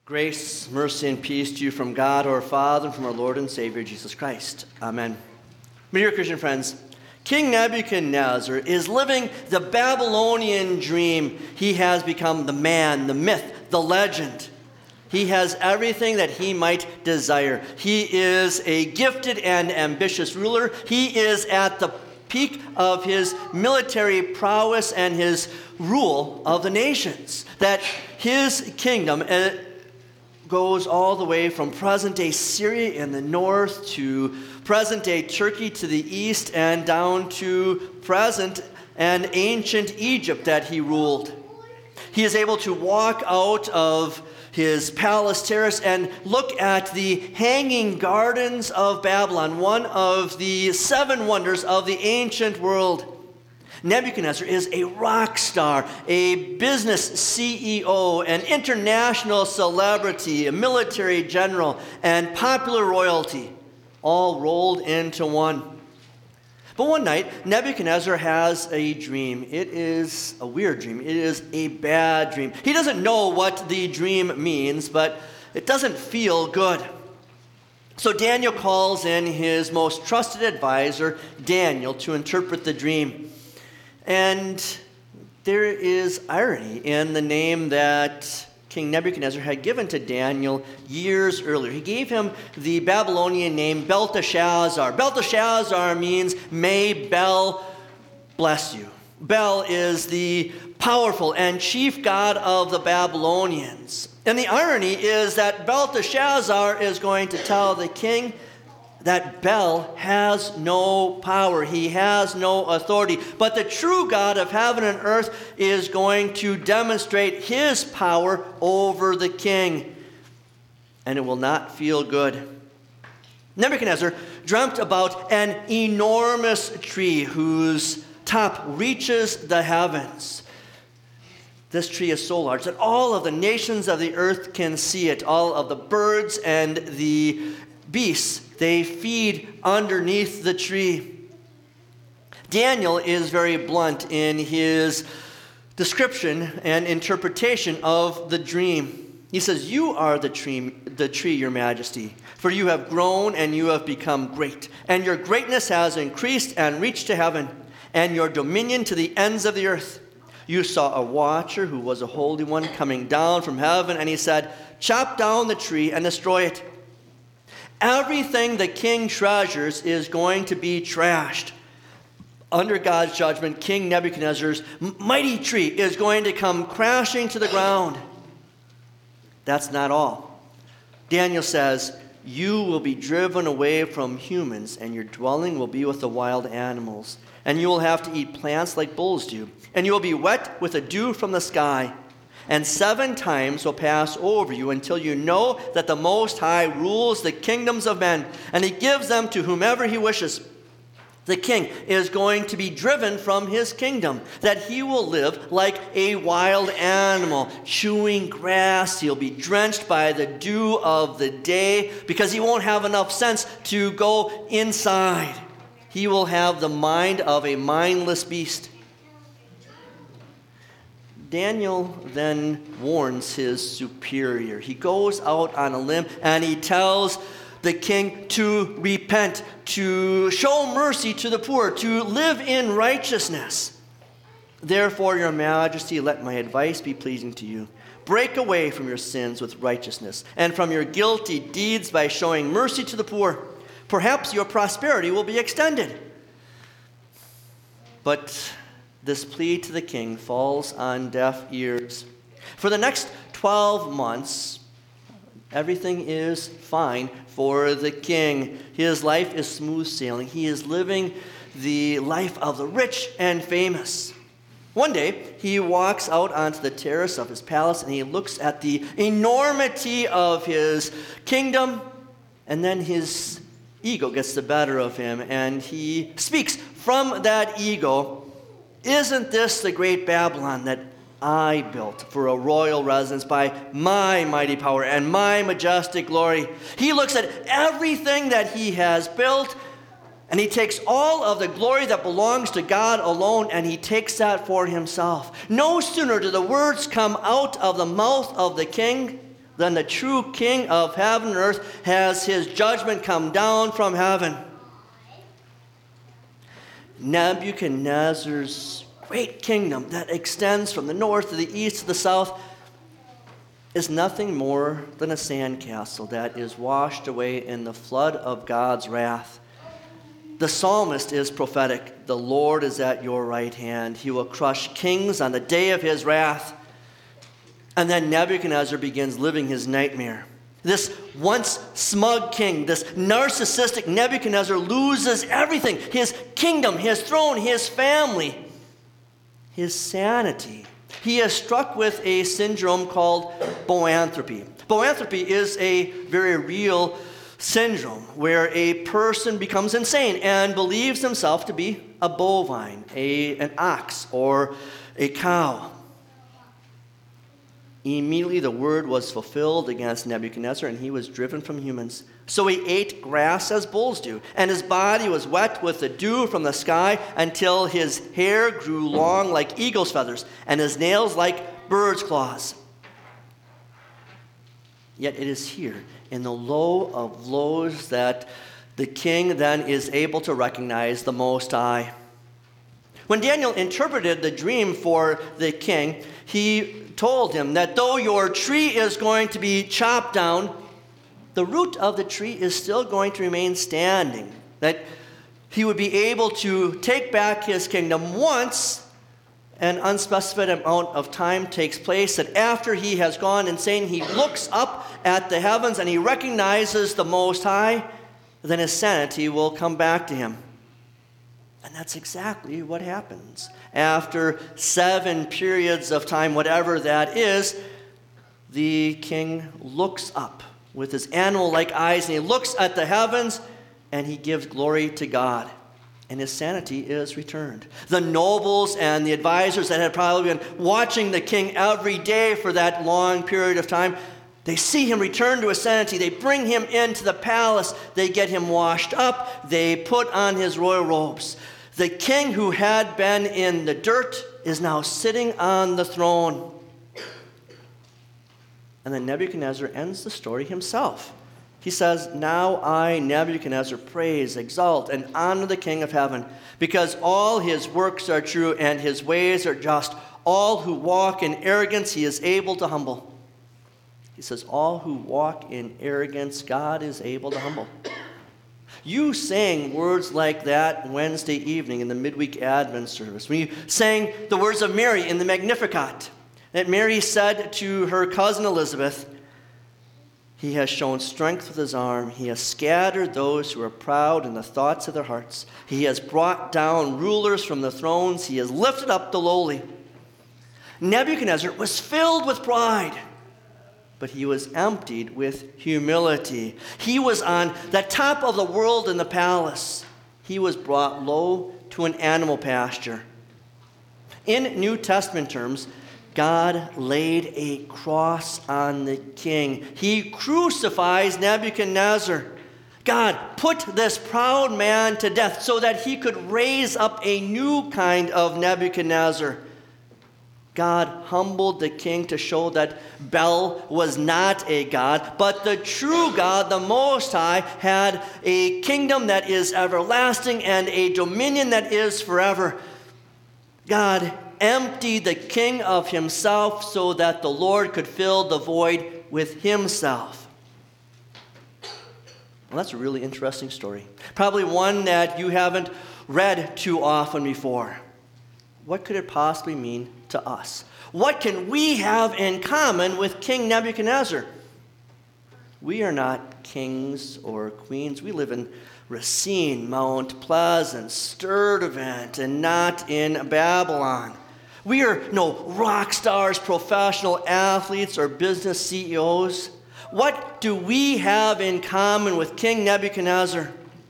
Grace, mercy, and peace to you from God our Father and from our Lord and Savior Jesus Christ. Amen. My dear Christian friends, King Nebuchadnezzar is living the Babylonian dream. He has become the man, the myth, the legend. He has everything that he might desire. He is a gifted and ambitious ruler. He is at the peak of his military prowess and his rule of the nations. That his kingdom goes all the way from present-day Syria in the north to present-day Turkey to the east and down to present and ancient Egypt that he ruled. He is able to walk out of his palace terrace and look at the hanging gardens of Babylon, one of the seven wonders of the ancient world. Nebuchadnezzar is a rock star, a business CEO, an international celebrity, a military general, and popular royalty, all rolled into one. But one night, Nebuchadnezzar has a dream. It is a weird dream. It is a bad dream. He doesn't know what the dream means, but it doesn't feel good. So Daniel calls in his most trusted advisor, Daniel, to interpret the dream. And there is irony in the name that King Nebuchadnezzar had given to Daniel years earlier. He gave him the Babylonian name Belteshazzar. Belteshazzar means, may Bel bless you. Bel is the powerful and chief god of the Babylonians. And the irony is that Belteshazzar is going to tell the king that Bel has no power. He has no authority. But the true God of heaven and earth is going to demonstrate his power over the king. And it will not feel good. Nebuchadnezzar dreamt about an enormous tree whose top reaches the heavens. This tree is so large that all of the nations of the earth can see it. All of the birds and the beasts, they feed underneath the tree. Daniel is very blunt in his description and interpretation of the dream. He says, "You are the tree, your majesty, for you have grown and you have become great, and your greatness has increased and reached to heaven, and your dominion to the ends of the earth. You saw a watcher who was a holy one coming down from heaven, and he said, 'Chop down the tree and destroy it.' Everything the king treasures is going to be trashed. Under God's judgment, King Nebuchadnezzar's mighty tree is going to come crashing to the ground." That's not all. Daniel says, "You will be driven away from humans, and your dwelling will be with the wild animals. And you will have to eat plants like bulls do. And you will be wet with the dew from the sky. And 7 times will pass over you until you know that the Most High rules the kingdoms of men, and he gives them to whomever he wishes. The king is going to be driven from his kingdom, that he will live like a wild animal, chewing grass. He'll be drenched by the dew of the day because he won't have enough sense to go inside. He will have the mind of a mindless beast." Daniel then warns his superior. He goes out on a limb and he tells the king to repent, to show mercy to the poor, to live in righteousness. "Therefore, your majesty, let my advice be pleasing to you. Break away from your sins with righteousness, and from your guilty deeds by showing mercy to the poor. Perhaps your prosperity will be extended." But this plea to the king falls on deaf ears. For the next 12 months, everything is fine for the king. His life is smooth sailing. He is living the life of the rich and famous. One day, he walks out onto the terrace of his palace and he looks at the enormity of his kingdom, and then his ego gets the better of him, and he speaks from that ego, "Isn't this the great Babylon that I built for a royal residence by my mighty power and my majestic glory?" He looks at everything that he has built, and he takes all of the glory that belongs to God alone, and he takes that for himself. No sooner do the words come out of the mouth of the king then the true King of heaven and earth has his judgment come down from heaven. Nebuchadnezzar's great kingdom that extends from the north to the east to the south is nothing more than a sandcastle that is washed away in the flood of God's wrath. The psalmist is prophetic. The Lord is at your right hand. He will crush kings on the day of his wrath. And then Nebuchadnezzar begins living his nightmare. This once smug king, this narcissistic Nebuchadnezzar loses everything. His kingdom, his throne, his family, his sanity. He is struck with a syndrome called boanthropy. Boanthropy is a very real syndrome where a person becomes insane and believes himself to be a bovine, an ox, or a cow. Immediately the word was fulfilled against Nebuchadnezzar, and he was driven from humans. So he ate grass as bulls do, and his body was wet with the dew from the sky until his hair grew long like eagle's feathers, and his nails like bird's claws. Yet it is here, in the low of lows, that the king then is able to recognize the Most High. When Daniel interpreted the dream for the king, he told him that though your tree is going to be chopped down, the root of the tree is still going to remain standing. That he would be able to take back his kingdom once an unspecified amount of time takes place, that after he has gone insane, he looks up at the heavens and he recognizes the Most High, then his sanity will come back to him. And that's exactly what happens. After 7 periods of time, whatever that is, the king looks up with his animal-like eyes, and he looks at the heavens, and he gives glory to God. And his sanity is returned. The nobles and the advisors that had probably been watching the king every day for that long period of time, they see him return to his sanity. They bring him into the palace. They get him washed up. They put on his royal robes. The king who had been in the dirt is now sitting on the throne. And then Nebuchadnezzar ends the story himself. He says, "Now I, Nebuchadnezzar, praise, exalt, and honor the King of heaven, because all his works are true and his ways are just. All who walk in arrogance he is able to humble." He says, all who walk in arrogance, God is able to humble. You sang words like that Wednesday evening in the midweek Advent service, when you sang the words of Mary in the Magnificat, that Mary said to her cousin Elizabeth, "He has shown strength with his arm. He has scattered those who are proud in the thoughts of their hearts. He has brought down rulers from the thrones. He has lifted up the lowly." Nebuchadnezzar was filled with pride, but he was emptied with humility. He was on the top of the world in the palace. He was brought low to an animal pasture. In New Testament terms, God laid a cross on the king. He crucifies Nebuchadnezzar. God put this proud man to death so that he could raise up a new kind of Nebuchadnezzar. God humbled the king to show that Bel was not a god, but the true God, the Most High, had a kingdom that is everlasting and a dominion that is forever. God emptied the king of himself so that the Lord could fill the void with himself. Well, that's a really interesting story. Probably one that you haven't read too often before. What could it possibly mean to us? What can we have in common with King Nebuchadnezzar? We are not kings or queens. We live in Racine, Mount Pleasant, Sturtevant, and not in Babylon. We are no rock stars, professional athletes, or business CEOs. What do we have in common with King Nebuchadnezzar?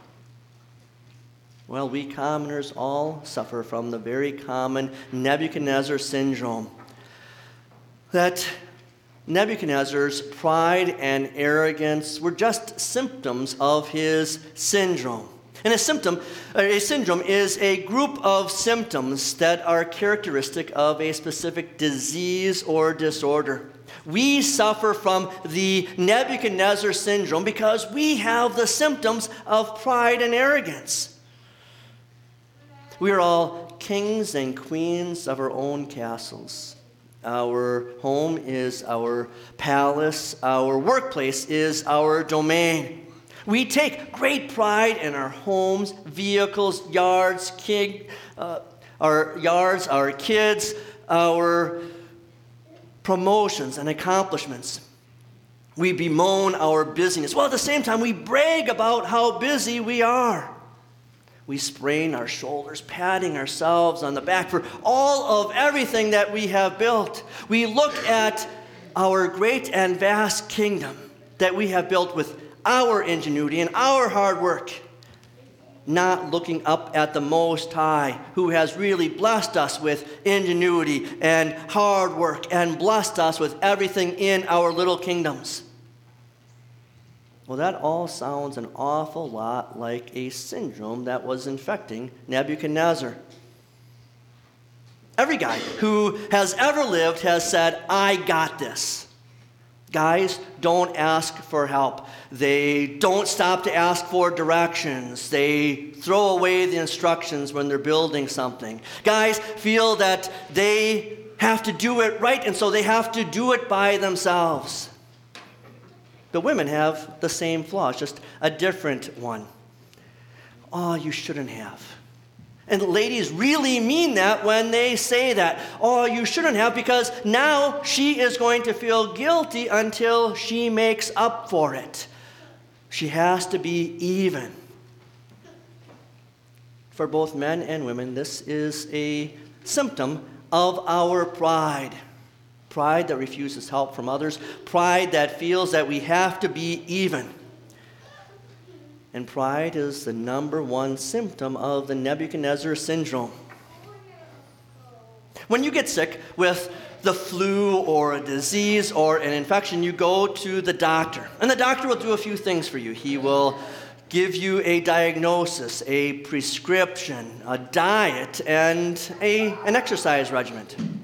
Well, we commoners all suffer from the very common Nebuchadnezzar syndrome. That Nebuchadnezzar's pride and arrogance were just symptoms of his syndrome. And a syndrome is a group of symptoms that are characteristic of a specific disease or disorder. We suffer from the Nebuchadnezzar syndrome because we have the symptoms of pride and arrogance. We are all kings and queens of our own castles. Our home is our palace. Our workplace is our domain. We take great pride in our homes, vehicles, yards, our kids, our promotions and accomplishments. We bemoan our busyness. While at the same time, we brag about how busy we are. We sprain our shoulders, patting ourselves on the back for all of everything that we have built. We look at our great and vast kingdom that we have built with our ingenuity and our hard work, not looking up at the Most High, who has really blessed us with ingenuity and hard work and blessed us with everything in our little kingdoms. Well, that all sounds an awful lot like a syndrome that was infecting Nebuchadnezzar. Every guy who has ever lived has said, I got this. Guys don't ask for help. They don't stop to ask for directions. They throw away the instructions when they're building something. Guys feel that they have to do it right, and so they have to do it by themselves. The women have the same flaws, just a different one. Oh, you shouldn't have. And the ladies really mean that when they say that. Oh, you shouldn't have, because now she is going to feel guilty until she makes up for it. She has to be even. For both men and women, this is a symptom of our pride. Pride that refuses help from others. Pride that feels that we have to be even. And pride is the number one symptom of the Nebuchadnezzar syndrome. When you get sick with the flu or a disease or an infection, you go to the doctor. And the doctor will do a few things for you. He will give you a diagnosis, a prescription, a diet, and an exercise regimen.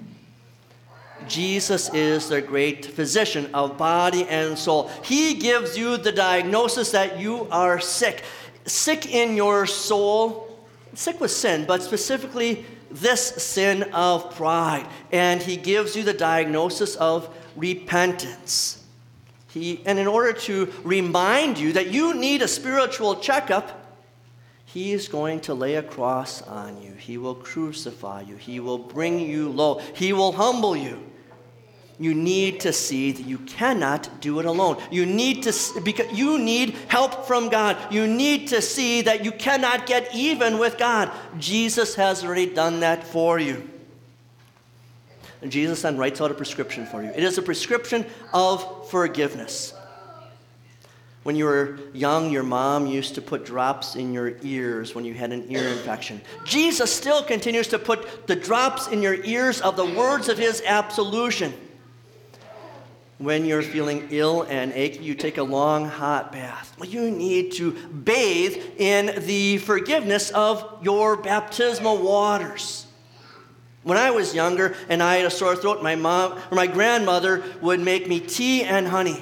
Jesus is the great physician of body and soul. He gives you the diagnosis that you are sick. Sick in your soul, sick with sin, but specifically this sin of pride. And he gives you the diagnosis of repentance. And in order to remind you that you need a spiritual checkup, he is going to lay a cross on you. He will crucify you. He will bring you low. He will humble you. You need to see that you cannot do it alone. You need help from God. You need to see that you cannot get even with God. Jesus has already done that for you. And Jesus then writes out a prescription for you. It is a prescription of forgiveness. When you were young, your mom used to put drops in your ears when you had an ear infection. Jesus still continues to put the drops in your ears of the words of his absolution. When you're feeling ill and achy, you take a long hot bath. Well, you need to bathe in the forgiveness of your baptismal waters. When I was younger and I had a sore throat, my grandmother would make me tea and honey.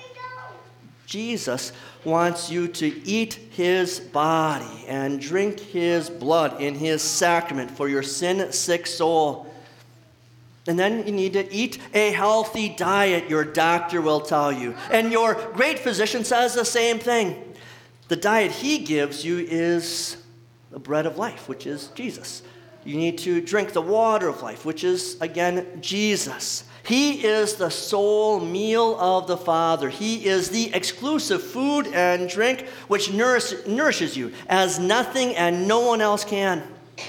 Jesus wants you to eat his body and drink his blood in his sacrament for your sin-sick soul. And then you need to eat a healthy diet, your doctor will tell you. And your great physician says the same thing. The diet he gives you is the bread of life, which is Jesus. You need to drink the water of life, which is, again, Jesus. He is the sole meal of the Father. He is the exclusive food and drink which nourishes you as nothing and no one else can.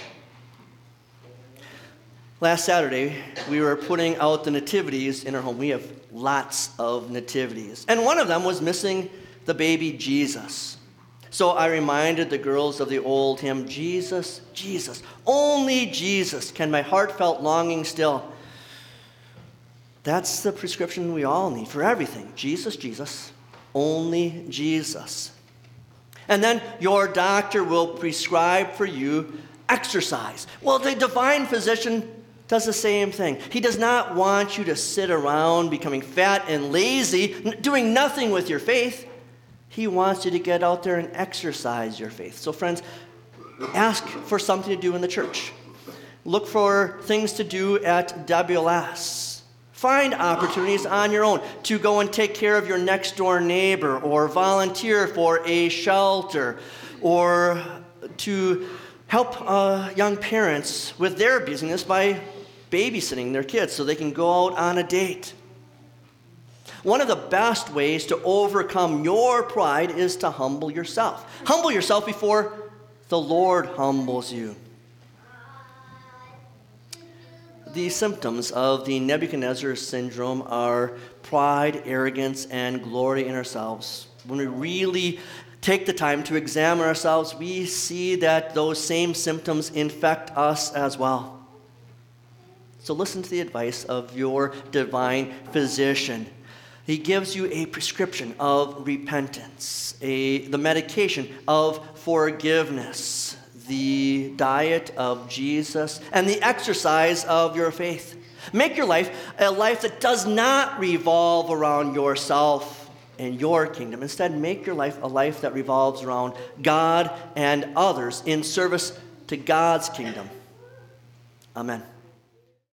Last Saturday, we were putting out the nativities in our home. We have lots of nativities. And one of them was missing the baby Jesus. So I reminded the girls of the old hymn, Jesus, Jesus, only Jesus can my heartfelt longing still. That's the prescription we all need for everything. Jesus, Jesus, only Jesus. And then your doctor will prescribe for you exercise. Well, the divine physician does the same thing. He does not want you to sit around becoming fat and lazy, doing nothing with your faith. He wants you to get out there and exercise your faith. So friends, ask for something to do in the church. Look for things to do at WLS. Find opportunities on your own to go and take care of your next door neighbor, or volunteer for a shelter, or to help young parents with their business by babysitting their kids so they can go out on a date. One of the best ways to overcome your pride is to humble yourself. Humble yourself before the Lord humbles you. The symptoms of the Nebuchadnezzar syndrome are pride, arrogance, and glory in ourselves. When we really take the time to examine ourselves, we see that those same symptoms infect us as well. So listen to the advice of your divine physician. He gives you a prescription of repentance, the medication of forgiveness, the diet of Jesus, and the exercise of your faith. Make your life a life that does not revolve around yourself and your kingdom. Instead, make your life a life that revolves around God and others in service to God's kingdom. Amen.